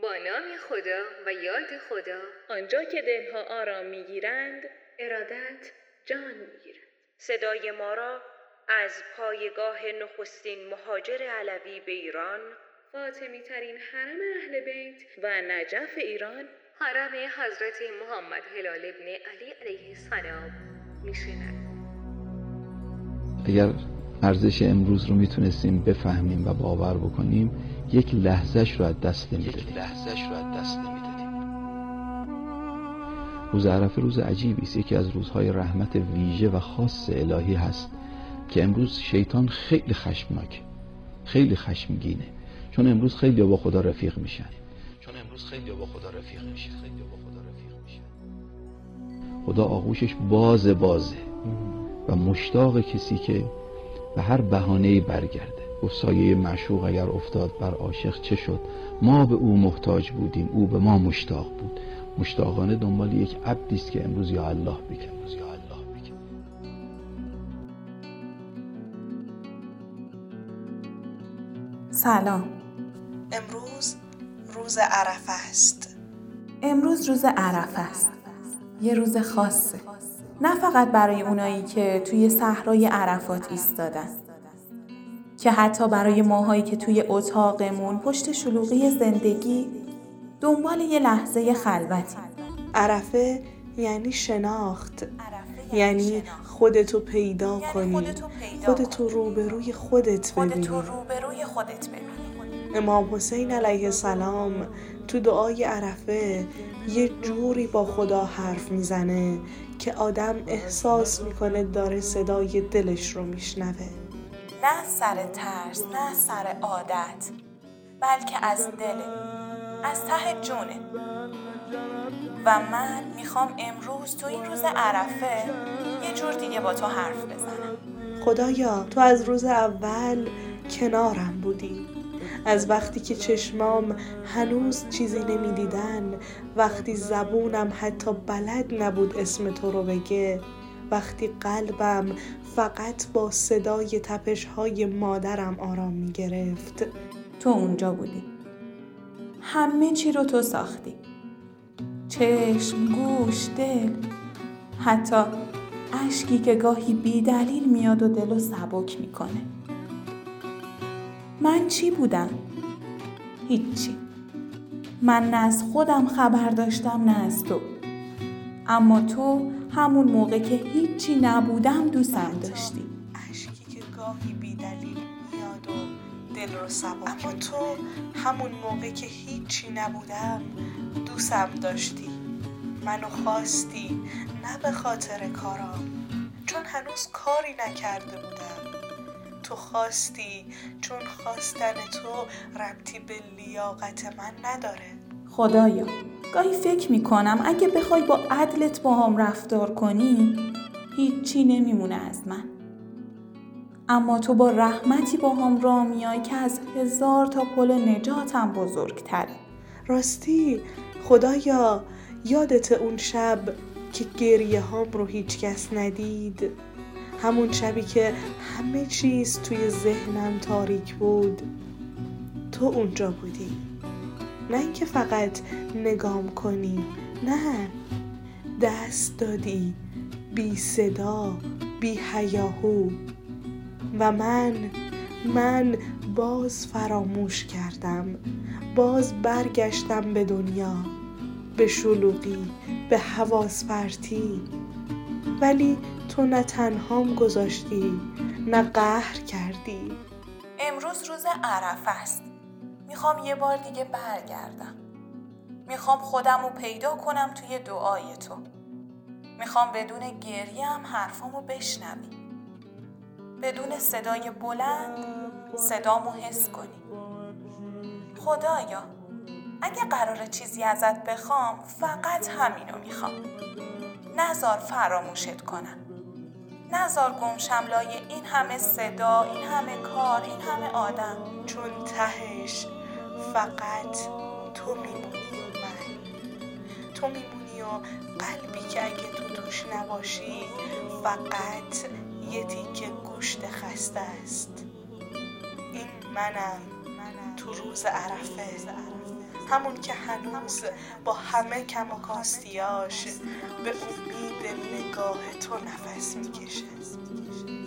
نام خدا و یاد خدا، آنجا که دلها آرام میگیرند، ارادت جان میگیرد. صدای ما را از پایگاه نخستین مهاجر علوی به ایران، فاطمی ترین حرم اهل بیت و نجف ایران، حرم حضرت محمد هلال ابن علی علیه السلام میشنوید. اگر ارزش امروز رو میتونستیم بفهمیم و باور بکنیم، یک لحظهش رو از دست نمیدادیم. روز عرفه روز عجیبی است، یکی از روزهای رحمت ویژه و خاص الهی هست که امروز شیطان خیلی خشمناکه، خیلی خشمگینه، چون امروز خیلی با خدا رفیق میشن. خدا آغوشش بازه و مشتاق کسی که به هر بهانه‌ای برگرده. گفت سایه معشوق اگر افتاد بر عاشق چه شد؟ ما به او محتاج بودیم، او به ما مشتاق بود. مشتاقانه دنبال یک عبدی است که امروز یا الله بگه. سلام. امروز روز عرفه است. یه روز خاصه. نه فقط برای اونایی که توی صحرای عرفات ایستادن، که حتی برای ماهایی که توی اتاقمون پشت شلوغی زندگی دنبال یه لحظه خلوتی. عرفه یعنی شناخت، یعنی خودتو پیدا کنی، خودتو روبروی خودت ببینی. امام حسین علیه السلام تو دعای عرفه یه جوری با خدا حرف میزنه که آدم احساس میکنه داره صدای دلش رو میشنوه. نه سر ترس، نه سر عادت، بلکه از دل، از ته جونه. و من میخوام امروز تو این روز عرفه یه جور دیگه با تو حرف بزنم. خدایا تو از روز اول کنارم بودی، از وقتی که چشمام هنوز چیزی نمیدیدن، وقتی زبونم حتی بلد نبود اسم تو رو بگه، وقتی قلبم فقط با صدای تپش‌های مادرم آرام میگرفت. تو اونجا بودی، همه چی رو تو ساختی، چشم، گوش، دل، حتی اشکی که گاهی بی دلیل میاد و دلو سبک میکنه. من چی بودم؟ هیچی. من نه از خودم خبر داشتم نه از تو. اما تو همون موقع که هیچی نبودم دوستم داشتی. اشکی که گاهی بی دلیل میاد و دل رو سبک. اما تو همون موقع که هیچی نبودم دوستم داشتی. منو خواستی، نه به خاطر کارام، چون هنوز کاری نکرده بودم. تو خواستی چون خواستن تو ربطی به لیاقت من نداره. خدایا گاهی فکر میکنم اگه بخوای با عدلت با هم رفتار کنی هیچی نمیمونه از من. اما تو با رحمتی با هم راه میای که از 1000 تا پل نجاتم بزرگتره. راستی خدایا یادت اون شب که گریه هام رو هیچ کس ندید؟ همون شبی که همه چیز توی ذهنم تاریک بود، تو اونجا بودی. نه اینکه فقط نگام کنی، نه، دست دادی، بی صدا، بی هیاهو. و من باز فراموش کردم، باز برگشتم به دنیا، به شلوغی، به حواس پرتی. ولی تو نه تنهام گذاشتی، نه قهر کردی. امروز روز عرفه است. میخوام یه بار دیگه برگردم. میخوام خودم رو پیدا کنم توی دعای تو. میخوام بدون گریه هم حرفامو بشنوی. بدون صدای بلند صدامو حس کنی. خدایا اگه قراره چیزی ازت بخوام فقط همینو میخوام. نذار فراموشت کنم. نذار گمشم لای این همه صدا، این همه کار، این همه آدم. چون تهش فقط تو میمونی و من. تو میمونی و قلبی که اگه تو توش نباشی فقط یه تیکه گوشت خسته است. این منم تو روز عرفه. همون که هنوز با همه کم و کاستیاش به امید نگاه تو نفس میکشه.